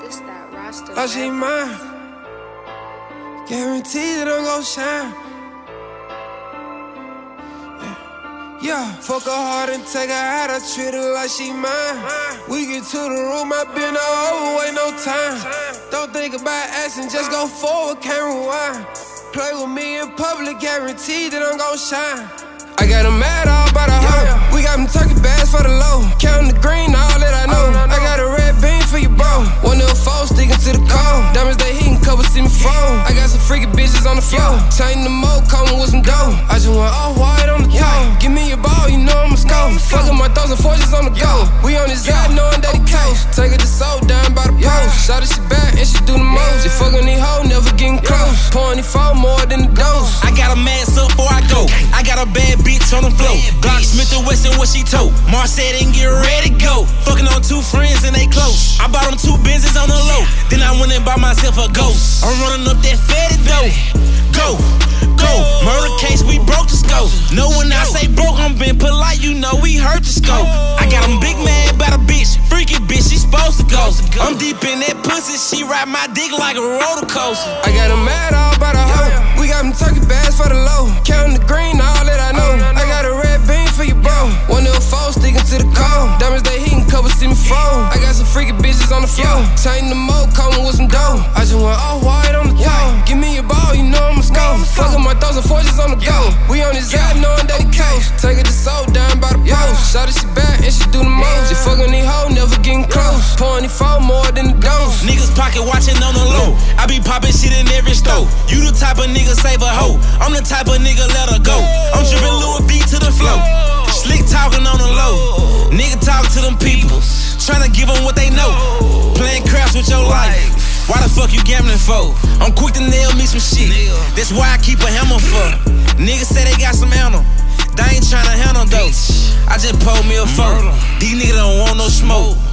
This that roster. Oh, she mine. Guaranteed that I'm gon' shine. Yeah, fuck her hard and take her out. I treat her like she mine. We get to the room, I been over, wait no time. Don't think about asking, just go forward, can't rewind. Play with me in public, guaranteed that I'm gon' shine. I got them mad all by the hoe. We got them turkey bags for the low. Counting the green, all that I know. I got a red bean for your bro. One little four sticking to the cold. Diamonds they heatin', cover see me phone. I got some freaky bitches on the floor. Tighten the mold, coming with some dough. I just want all white on the toe. Give me your ball, you know I'ma score. Fuckin' my thoughts and fortunes on the go. We on this yacht, knowing that he coast. Take her to soul down by the post. Shot her, she back and she do the most. She fuckin' these hoes, never getting close. Pouring these four more than the dose. I got a mask up before I go. I got a bad bitch on the floor. Glock Smith & Wesson, what she told. Mars said and get ready to go. Fucking on two friends and they close. I bought them 2 Benzes on the low. Then I went and bought myself a ghost. I'm running up that fatty dough. Go, go. Murder case, we broke the scope. No, when I say broke, I'm being polite. You know we hurt the scope. I got him big mad about a bitch. Freaky bitch, she supposed to go. I'm deep in that pussy. She ride my dick like a roller coaster. I got them mad all by the hoe. We got them turkey bags for the low. Counting the green, all that I know. I got a red bean for your bro. One little four sticking to the cold. Diamonds they heatin', cover see me phone. I got some freaky bitches on the floor. Tighten the mold, coming with some dough. I just want all white on the toe. Give me your ball, you know I'ma score. Fuckin' my thoughts and fortunes on the go. We on this yacht, knowing that he coast. Take her to soul down by the post. Shot her, she back and she do the most. She fuckin' these hoes, never getting close. Pouring these four more than the dose. Niggas pocket watching on the low. I be poppin' shit in every store. You the type of nigga save a hoe. I'm the type of nigga let her go. I'm drippin' Louis V to the flow. Slick talking on the low. Nigga talk to them people. Tryna give them what they know. Playing craps with your life. Why the fuck you gambling for? I'm quick to nail me some shit. That's why I keep a hammer for. Niggas say they got some ammo. They ain't tryna handle those. I just pulled me a phone. These niggas don't want no smoke.